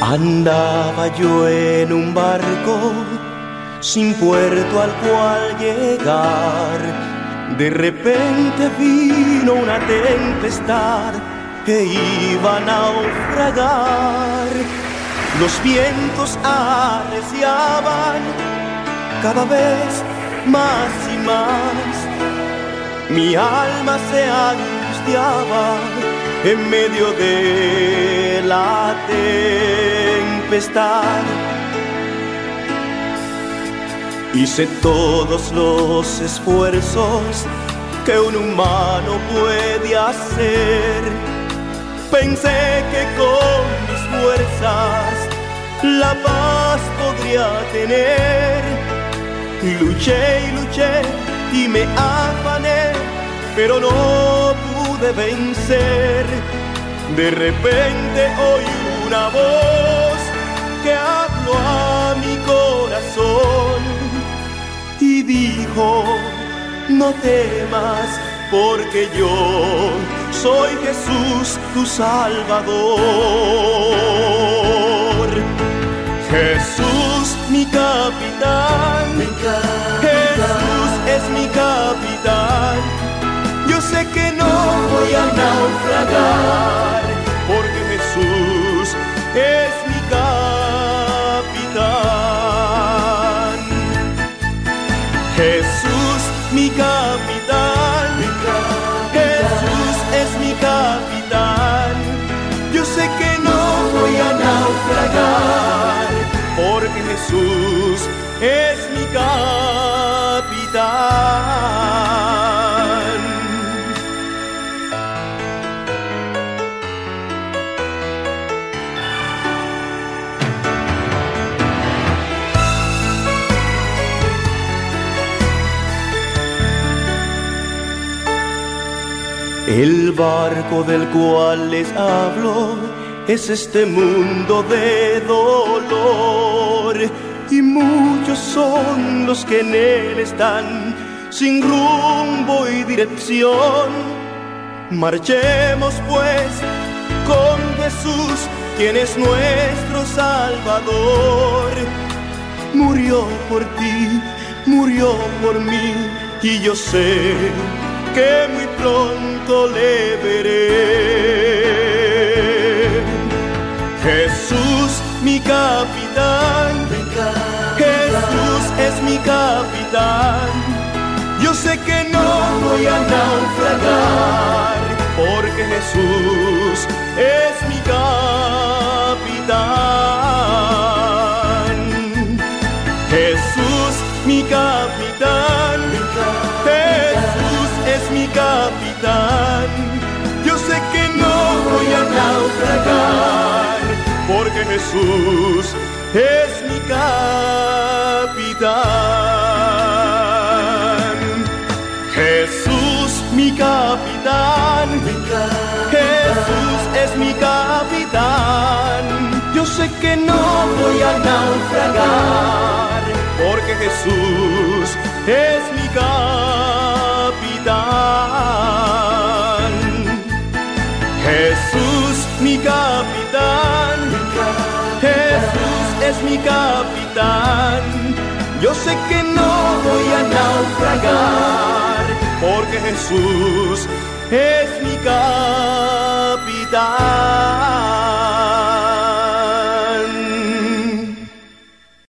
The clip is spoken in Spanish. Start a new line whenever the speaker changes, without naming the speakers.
Andaba yo en un barco sin puerto al cual llegar. De repente vino una tempestad que iba a naufragar. Los vientos arreciaban cada vez más y más. Mi alma se angustiaba en medio de la tempestad. Hice todos los esfuerzos que un humano puede hacer. Pensé que con mis fuerzas la paz podría tener. Luché y luché y me afané, pero no pude vencer. De repente oí una voz que habló a mi corazón y dijo: no temas, porque yo soy Jesús tu Salvador. Jesús mi capitán, Jesús es mi capitán. Yo sé que no voy a naufragar, porque Jesús es mi capitán. Jesús mi capitán, Jesús es mi capitán. Yo sé que no voy a naufragar, porque Jesús es mi capitán. El barco del cual les hablo es este mundo de dolor, y muchos son los que en él están sin rumbo y dirección. Marchemos pues con Jesús, quien es nuestro Salvador. Murió por ti, murió por mí, y yo sé que muy pronto le veré. Jesús mi capitán, Jesús es mi capitán. Yo sé que no voy a naufragar, porque Jesús es mi capitán. Jesús mi capitán, Jesús es mi capitán. Yo sé que no voy a naufragar, porque Jesús es mi capitán. Jesús mi capitán, Jesús es mi capitán. Yo sé que no voy a naufragar, porque Jesús es mi capitán. Jesús mi capitán, Jesús es mi capitán. Yo sé que no voy a naufragar, porque Jesús es mi capitán.